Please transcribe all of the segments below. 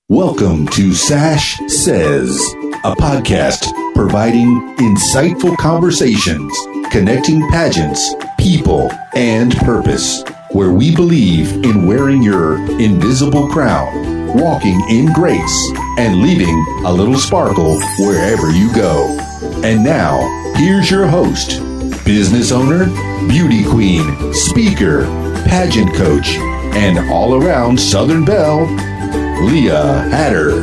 Welcome to Sash Says, a podcast providing insightful conversations, connecting pageants, people, and purpose, where we believe in wearing your invisible crown, walking in grace, and leaving a little sparkle wherever you go. And now, here's your host, business owner, beauty queen, speaker, pageant coach, and all-around Southern Belle, Leah Hatter.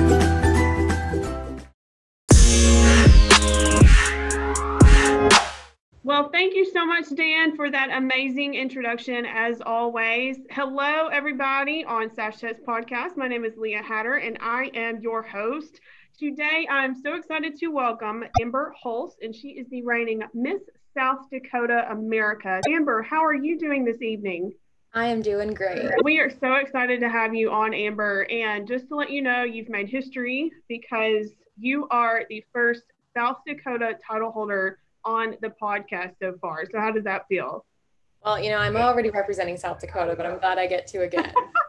Well, thank you so much, Dan, for that amazing introduction, as always. Hello, everybody on Sash Says Podcast. My name is Leah Hatter, and I am your host. Today, I'm so excited to welcome Amber Holst, and she is the reigning Miss South Dakota America. Amber, how are you doing this evening? I am doing great. We are so excited to have you on, Amber. And just to let you know, you've made history because you are the first South Dakota title holder on the podcast so far. So how does that feel? Well, I'm already representing South Dakota, but I'm glad I get to again.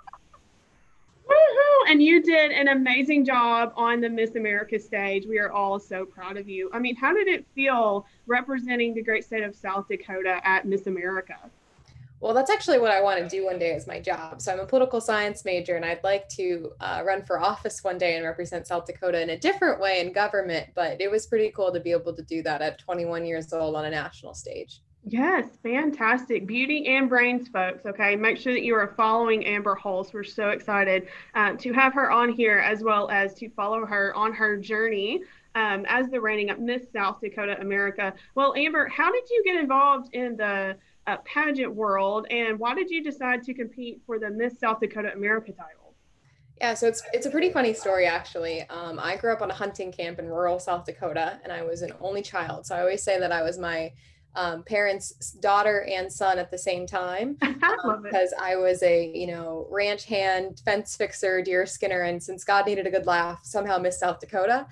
Woohoo! And you did an amazing job on the Miss America stage. We are all so proud of you. I mean, how did it feel representing the great state of South Dakota at Miss America? Well, that's actually what I want to do one day as my job. So I'm a political science major, and I'd like to run for office one day and represent South Dakota in a different way in government. But it was pretty cool to be able to do that at 21 years old on a national stage. Yes, fantastic. Beauty and brains, folks. Okay, make sure that you are following Amber Holst. We're so excited to have her on here, as well as to follow her on her journey as the reigning Miss South Dakota America. Well, Amber, how did you get involved in the pageant world, and why did you decide to compete for the Miss South Dakota America title? Yeah, so it's a pretty funny story, actually. I grew up on a hunting camp in rural South Dakota, and I was an only child. So I always say that I was my parents' daughter and son at the same time, because I was a ranch hand, fence fixer, deer skinner, and since God needed a good laugh, somehow Miss South Dakota.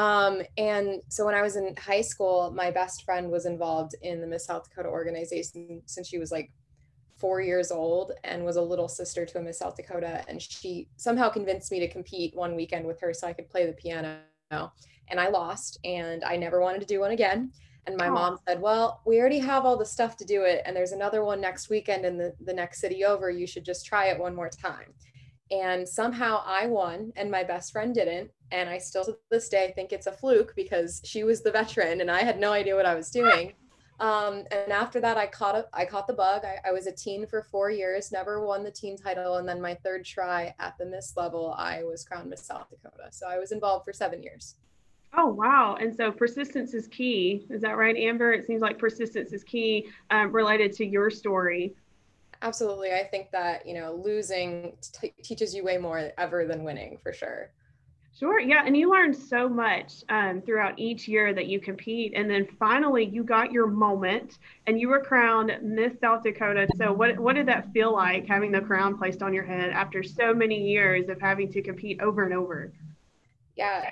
And so when I was in high school, my best friend was involved in the Miss South Dakota organization since she was like 4 years old and was a little sister to a Miss South Dakota. And she somehow convinced me to compete one weekend with her so I could play the piano. And I lost, and I never wanted to do one again. And my mom said, well, we already have all the stuff to do it, and there's another one next weekend in the next city over. You should just try it one more time. And somehow I won and my best friend didn't. And I still to this day think it's a fluke because she was the veteran and I had no idea what I was doing. And after that, I caught the bug. I was a teen for 4 years, never won the teen title. And then my third try at the Miss level, I was crowned Miss South Dakota. So I was involved for 7 years. Oh, wow. And so persistence is key. Is that right, Amber? It seems like persistence is key related to your story. Absolutely. I think that, losing teaches you way more ever than winning, for sure. Sure. Yeah. And you learn so much throughout each year that you compete. And then finally you got your moment and you were crowned Miss South Dakota. So what did that feel like, having the crown placed on your head after so many years of having to compete over and over? Yeah,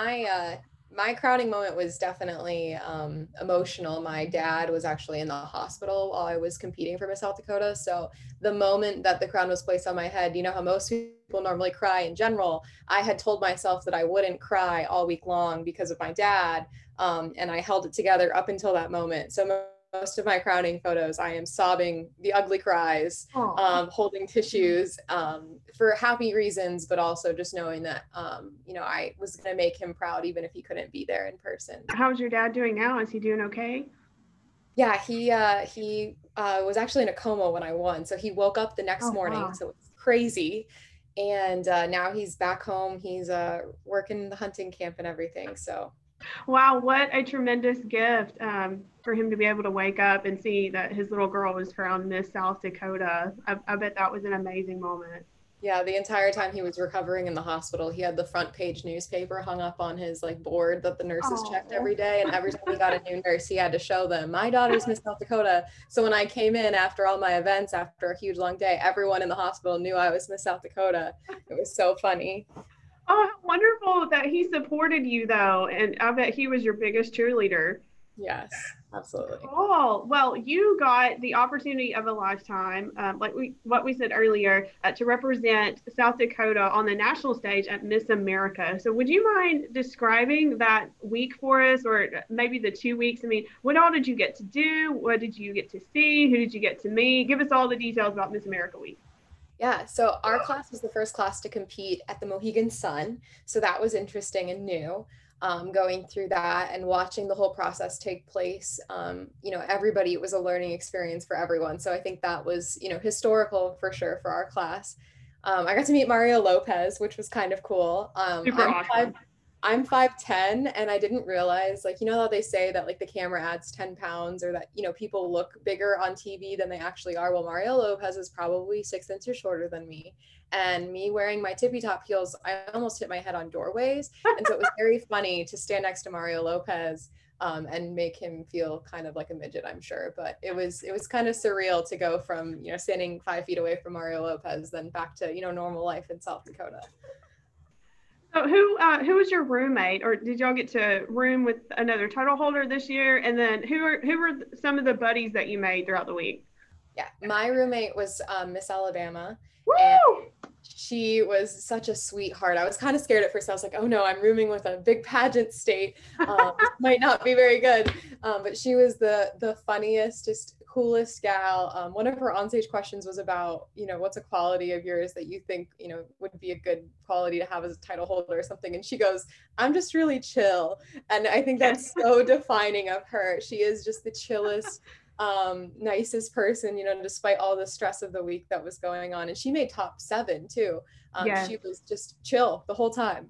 my crowning moment was definitely emotional. My dad was actually in the hospital while I was competing for Miss South Dakota. So the moment that the crown was placed on my head, how most people normally cry in general, I had told myself that I wouldn't cry all week long because of my dad. And I held it together up until that moment. So most of my crowning photos, I am sobbing the ugly cries, holding tissues for happy reasons, but also just knowing that, I was going to make him proud, even if he couldn't be there in person. How's your dad doing now? Is he doing okay? Yeah, he was actually in a coma when I won. So he woke up the next morning. Wow. So it's crazy. And now he's back home. He's working the hunting camp and everything. So. Wow, what a tremendous gift for him to be able to wake up and see that his little girl was crowned Miss South Dakota. I bet that was an amazing moment. Yeah, the entire time he was recovering in the hospital, he had the front page newspaper hung up on his board that the nurses checked every day. And every time he got a new nurse, he had to show them, my daughter's Miss South Dakota. So when I came in after all my events, after a huge long day, everyone in the hospital knew I was Miss South Dakota. It was so funny. Oh, wonderful that he supported you, though. And I bet he was your biggest cheerleader. Yes, absolutely. Oh, well, you got the opportunity of a lifetime, like what we said earlier, to represent South Dakota on the national stage at Miss America. So, would you mind describing that week for us, or maybe the 2 weeks? I mean, what all did you get to do? What did you get to see? Who did you get to meet? Give us all the details about Miss America Week. Yeah, so our class was the first class to compete at the Mohegan Sun. So that was interesting and new, going through that and watching the whole process take place. Everybody, it was a learning experience for everyone. So I think that was, historical for sure for our class. I got to meet Mario Lopez, which was kind of cool. Super awesome. I'm 5'10", and I didn't realize, like, how they say that like the camera adds 10 pounds, or that, people look bigger on TV than they actually are. Well, Mario Lopez is probably 6 inches shorter than me. And me wearing my tippy top heels, I almost hit my head on doorways. And so it was very funny to stand next to Mario Lopez, and make him feel kind of like a midget, I'm sure. But it was kind of surreal to go from, standing 5 feet away from Mario Lopez, then back to, normal life in South Dakota. So who was your roommate, or did y'all get to room with another title holder this year? And then who were some of the buddies that you made throughout the week? Yeah, my roommate was Miss Alabama. Woo! And she was such a sweetheart. I was kind of scared at first. I was like, oh no, I'm rooming with a big pageant state. Might not be very good. But she was the funniest, just coolest gal. One of her onstage questions was about, what's a quality of yours that you think, would be a good quality to have as a title holder or something. And she goes, I'm just really chill. And I think that's so defining of her. She is just the chillest, nicest person, despite all the stress of the week that was going on. And she made top 7 too. She was just chill the whole time.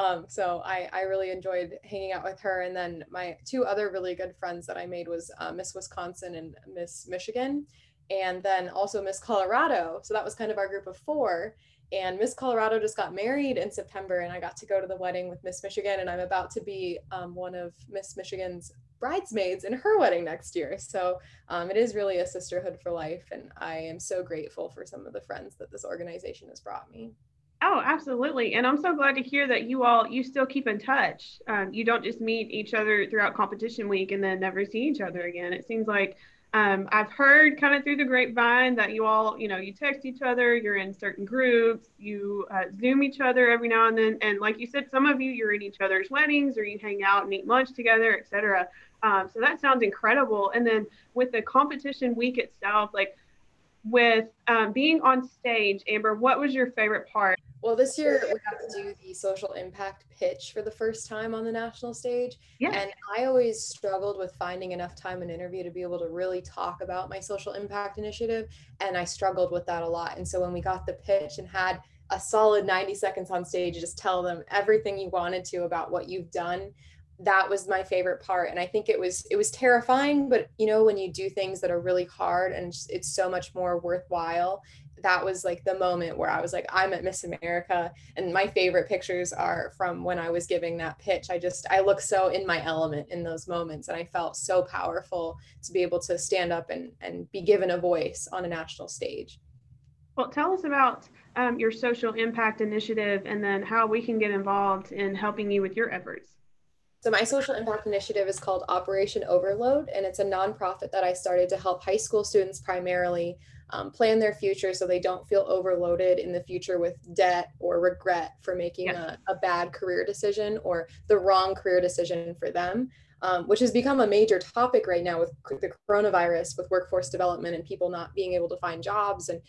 So I really enjoyed hanging out with her. And then my 2 other really good friends that I made was Miss Wisconsin and Miss Michigan, and then also Miss Colorado. So that was kind of our group of 4. And Miss Colorado just got married in September, and I got to go to the wedding with Miss Michigan, and I'm about to be one of Miss Michigan's bridesmaids in her wedding next year. So it is really a sisterhood for life, and I am so grateful for some of the friends that this organization has brought me. Oh, absolutely. And I'm so glad to hear that you still keep in touch. You don't just meet each other throughout competition week and then never see each other again. It seems like I've heard kind of through the grapevine that you all, you text each other, you're in certain groups, you Zoom each other every now and then. And like you said, some of you, you're in each other's weddings, or you hang out and eat lunch together, etc. So that sounds incredible. And then with the competition week itself, like with being on stage, Amber, what was your favorite part? Well, this year we got to do the social impact pitch for the first time on the national stage. Yeah. And I always struggled with finding enough time in an interview to be able to really talk about my social impact initiative. And I struggled with that a lot. And so when we got the pitch and had a solid 90 seconds on stage, just tell them everything you wanted to about what you've done, that was my favorite part. And I think it was terrifying, but when you do things that are really hard and it's so much more worthwhile, that was like the moment where I was like, I'm at Miss America. And my favorite pictures are from when I was giving that pitch. I look so in my element in those moments. And I felt so powerful to be able to stand up and be given a voice on a national stage. Well, tell us about your social impact initiative, and then how we can get involved in helping you with your efforts. So my social impact initiative is called Operation Overload, and it's a nonprofit that I started to help high school students primarily plan their future so they don't feel overloaded in the future with debt or regret for making a bad career decision or the wrong career decision for them, which has become a major topic right now with the coronavirus, with workforce development and people not being able to find jobs, and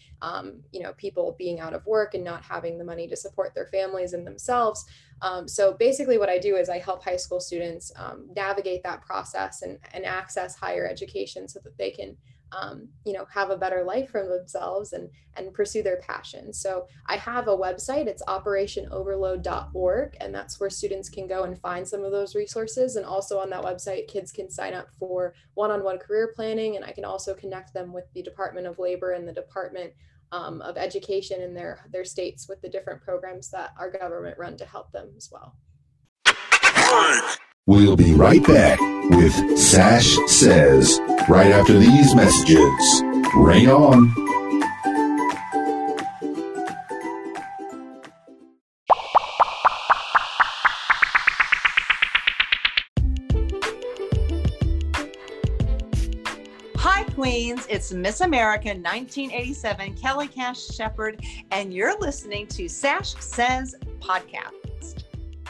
people being out of work and not having the money to support their families and themselves. So basically what I do is I help high school students navigate that process and access higher education so that they can have a better life for themselves and pursue their passions. So I have a website, it's operationoverload.org, and that's where students can go and find some of those resources. And also on that website, kids can sign up for one-on-one career planning, and I can also connect them with the Department of Labor and the Department of Education in their states with the different programs that our government run to help them as well. We'll be right back with Sash Says, right after these messages. Rain on. Queens. It's Miss America 1987, Kelly Cash Shepherd, and you're listening to Sash Says Podcast.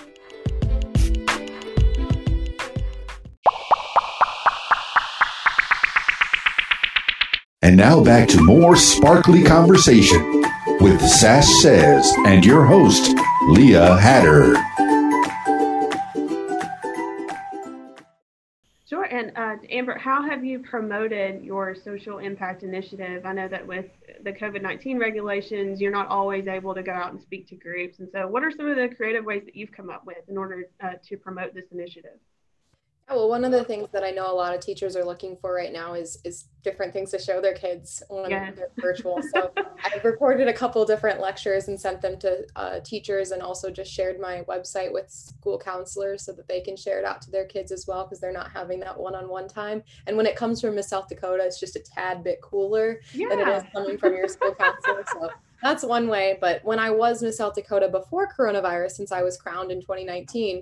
And now back to more sparkly conversation with Sash Says and your host, Leah Hatter. Sure. And Amber, how have you promoted your social impact initiative? I know that with the COVID-19 regulations, you're not always able to go out and speak to groups. And so what are some of the creative ways that you've come up with in order to promote this initiative? Well, one of the things that I know a lot of teachers are looking for right now is different things to show their kids when they're virtual. So I've recorded a couple different lectures and sent them to teachers, and also just shared my website with school counselors so that they can share it out to their kids as well, because they're not having that one-on-one time. And when it comes from Miss South Dakota, it's just a tad bit cooler than it is coming from your school counselor. So that's one way. But when I was Miss South Dakota before coronavirus, since I was crowned in 2019,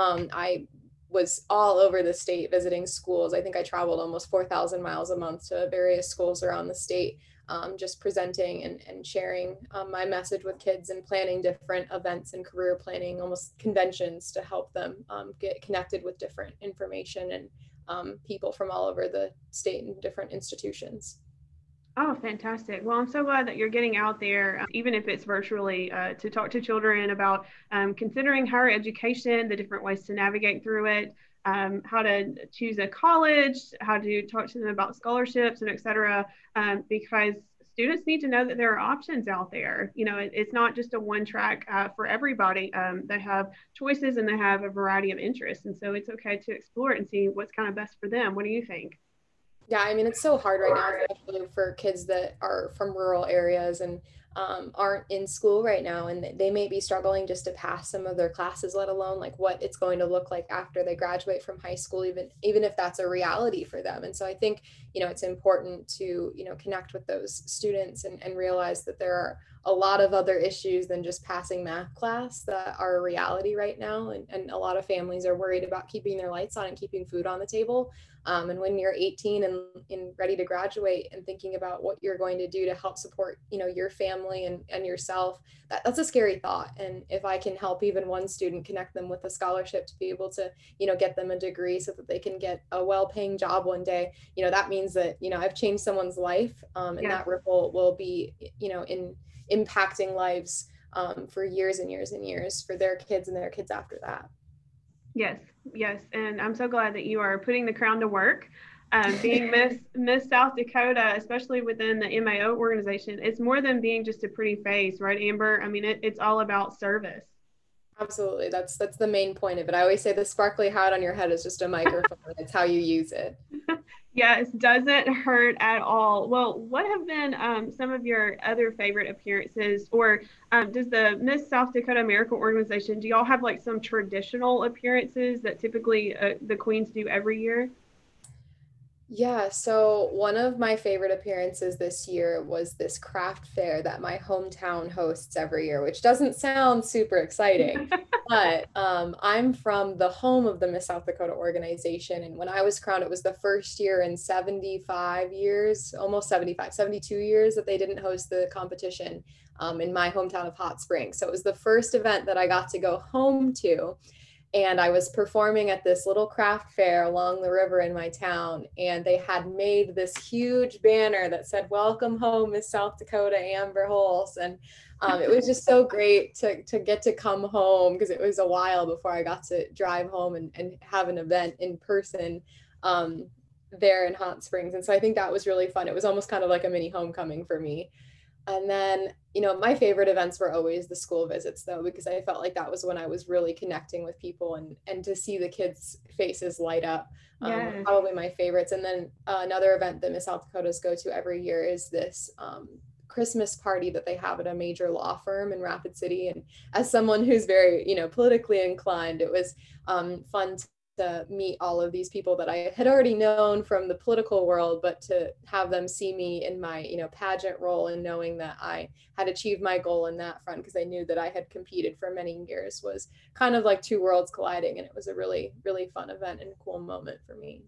I was all over the state visiting schools. I think I traveled almost 4,000 miles a month to various schools around the state, just presenting and sharing my message with kids and planning different events and career planning, almost conventions, to help them get connected with different information and people from all over the state and different institutions. Oh, fantastic. Well, I'm so glad that you're getting out there, even if it's virtually, to talk to children about considering higher education, the different ways to navigate through it, how to choose a college, how to talk to them about scholarships, and et cetera, because students need to know that there are options out there. You know, it's not just a one track for everybody. They have choices and they have a variety of interests. And so it's okay to explore it and see what's kind of best for them. What do you think? Yeah, I mean, it's so hard right now, especially for kids that are from rural areas and aren't in school right now, and they may be struggling just to pass some of their classes, let alone like what it's going to look like after they graduate from high school, even if that's a reality for them. And so I think, it's important to, connect with those students and realize that there are a lot of other issues than just passing math class that are a reality right now. And a lot of families are worried about keeping their lights on and keeping food on the table. And when you're 18 and ready to graduate and thinking about what you're going to do to help support, your family and yourself, that's a scary thought. And if I can help even one student, connect them with a scholarship to be able to, get them a degree so that they can get a well-paying job one day, that means that, I've changed someone's life, and that ripple will be, in impacting lives for years and years and years for their kids and their kids after that. Yes. And I'm so glad that you are putting the crown to work. Being Miss South Dakota, especially within the MAO organization, it's more than being just a pretty face, right, Amber? I mean, it's all about service. Absolutely. That's the main point of it. I always say the sparkly hat on your head is just a microphone. It's how you use it. Yes, doesn't hurt at all. Well, what have been some of your other favorite appearances, or does the Miss South Dakota America organization, do y'all have like some traditional appearances that typically the queens do every year? Yeah, so one of my favorite appearances this year was this craft fair that my hometown hosts every year, which doesn't sound super exciting, but I'm from the home of the Miss South Dakota organization. And when I was crowned, it was the first year in 75 years, almost 75, 72 years that they didn't host the competition in my hometown of Hot Springs. So it was the first event that I got to go home to. And I was performing at this little craft fair along the river in my town, and they had made this huge banner that said, "Welcome home, Miss South Dakota, Amber Holz." And it was just so great to get to come home, because it was a while before I got to drive home and have an event in person there in Hot Springs. And so I think that was really fun. It was almost kind of like a mini homecoming for me. And then, my favorite events were always the school visits, though, because I felt like that was when I was really connecting with people, and to see the kids' faces light up, probably my favorites. And then another event that Miss South Dakotas go to every year is this Christmas party that they have at a major law firm in Rapid City. And as someone who's very, politically inclined, it was fun to meet all of these people that I had already known from the political world, but to have them see me in my, pageant role, and knowing that I had achieved my goal in that front, because I knew that I had competed for many years, was kind of like two worlds colliding. And it was a really, really fun event and cool moment for me.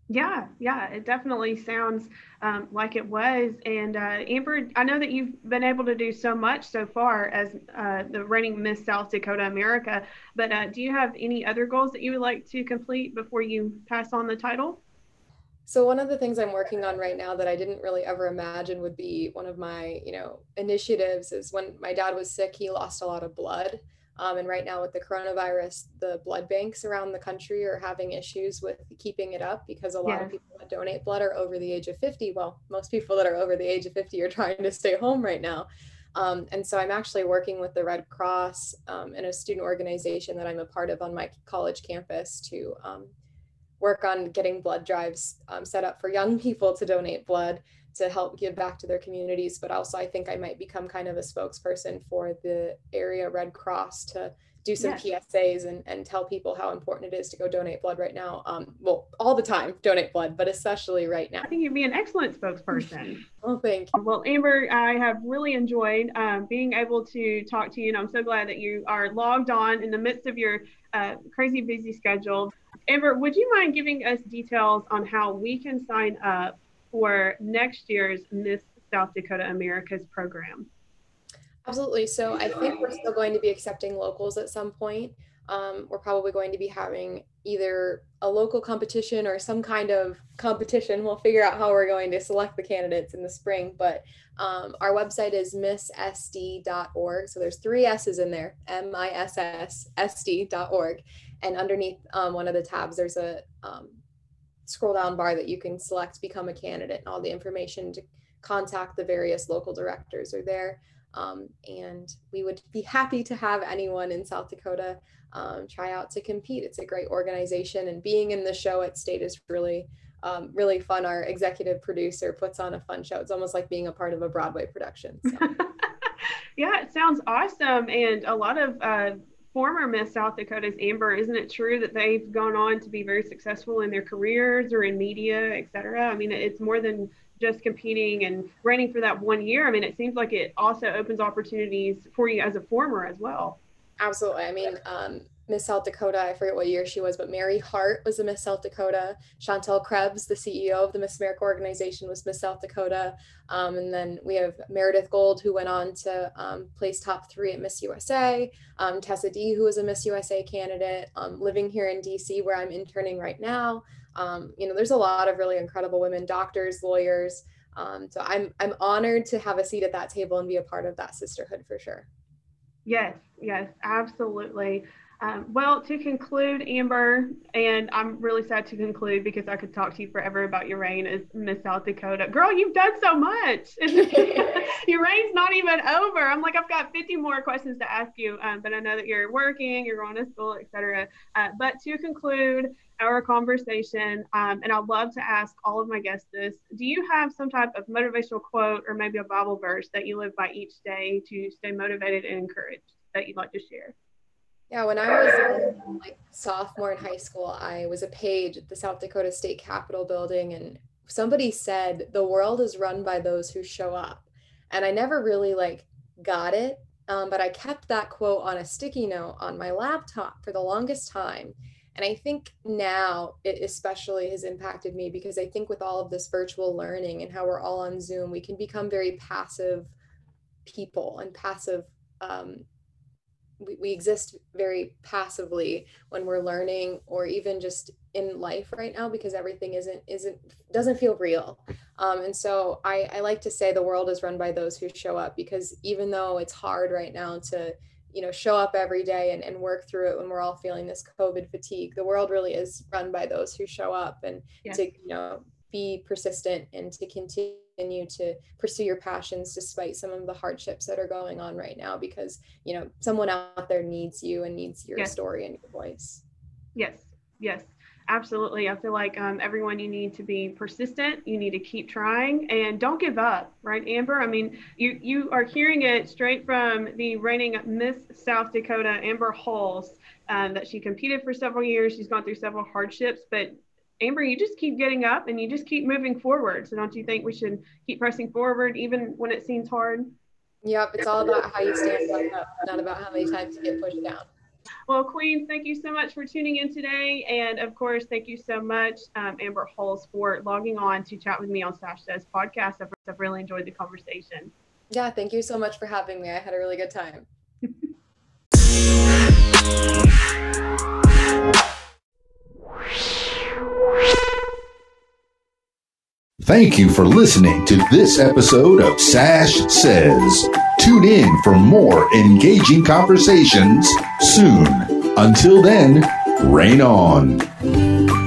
Yeah, it definitely sounds like it was. And Amber, I know that you've been able to do so much so far as the reigning Miss South Dakota America, but do you have any other goals that you would like to complete before you pass on the title? So one of the things I'm working on right now that I didn't really ever imagine would be one of my, initiatives is when my dad was sick, he lost a lot of blood. And right now with the coronavirus, the blood banks around the country are having issues with keeping it up because a lot of Yes. people that donate blood are over the age of 50. Well, most people that are over the age of 50 are trying to stay home right now. And so I'm actually working with the Red Cross in a student organization that I'm a part of on my college campus to work on getting blood drives set up for young people to donate blood to help give back to their communities. But also, I think I might become kind of a spokesperson for the area Red Cross to do some Yes. PSAs and tell people how important it is to go donate blood right now. Well, all the time, donate blood, but especially right now. I think you'd be an excellent spokesperson. Well, thank you. Well, Amber, I have really enjoyed being able to talk to you, and I'm so glad that you are logged on in the midst of your crazy busy schedule. Amber, would you mind giving us details on how we can sign up for next year's Miss South Dakota America's program? Absolutely. So I think we're still going to be accepting locals at some point. We're probably going to be having either a local competition or some kind of competition. We'll figure out how we're going to select the candidates in the spring. But our website is misssd.org. So there's 3 S's in there, MISSSD.org. And underneath one of the tabs, there's a scroll down bar that you can select become a candidate, and all the information to contact the various local directors are there. And we would be happy to have anyone in South Dakota try out to compete. It's a great organization, and being in the show at State is really, really fun. Our executive producer puts on a fun show. It's almost like being a part of a Broadway production. So. Yeah, it sounds awesome. And a lot of former Miss South Dakota's, Amber, isn't it true that they've gone on to be very successful in their careers or in media, et cetera? I mean, it's more than just competing and reigning for that 1 year. I mean, it seems like it also opens opportunities for you as a former as well. Absolutely. I mean, Miss South Dakota, I forget what year she was, but Mary Hart was a Miss South Dakota. Chantel Krebs, the CEO of the Miss America organization, was Miss South Dakota. And then we have Meredith Gold, who went on to place top 3 at Miss USA. Tessa D, who was a Miss USA candidate, living here in DC, where I'm interning right now. There's a lot of really incredible women, doctors, lawyers. So I'm honored to have a seat at that table and be a part of that sisterhood for sure. Yes, absolutely. Well, to conclude, Amber, and I'm really sad to conclude because I could talk to you forever about your reign as Miss South Dakota. Girl, you've done so much. Your reign's not even over. I'm like, I've got 50 more questions to ask you, but I know that you're working, you're going to school, etc. But to conclude our conversation, and I'd love to ask all of my guests this, do you have some type of motivational quote or maybe a Bible verse that you live by each day to stay motivated and encouraged that you'd like to share? Yeah, when I was like sophomore in high school, I was a page at the South Dakota State Capitol building, and somebody said, "The world is run by those who show up." And I never really got it, but I kept that quote on a sticky note on my laptop for the longest time. And I think now it especially has impacted me because I think with all of this virtual learning and how we're all on Zoom, we can become very passive people and passive. We exist very passively when we're learning or even just in life right now because everything doesn't feel real. And so I like to say the world is run by those who show up, because even though it's hard right now to show up every day and work through it when we're all feeling this COVID fatigue, the world really is run by those who show up and Yes. to be persistent and to continue to pursue your passions despite some of the hardships that are going on right now, because someone out there needs you and needs your Yes. story and your voice. Yes, absolutely. I feel like everyone, you need to be persistent. You need to keep trying and don't give up, right, Amber? I mean, you are hearing it straight from the reigning Miss South Dakota, Amber Hulse, that she competed for several years. She's gone through several hardships, but Amber, you just keep getting up and you just keep moving forward. So don't you think we should keep pressing forward even when it seems hard? Yep, it's all about how you stand up, not about how many times you get pushed down. Well, Queens, thank you so much for tuning in today. And of course, thank you so much, Amber Hulse, for logging on to chat with me on Sash Says podcast. I've really enjoyed the conversation. Yeah, thank you so much for having me. I had a really good time. Thank you for listening to this episode of Sash Says. Tune in for more engaging conversations soon. Until then, rain on.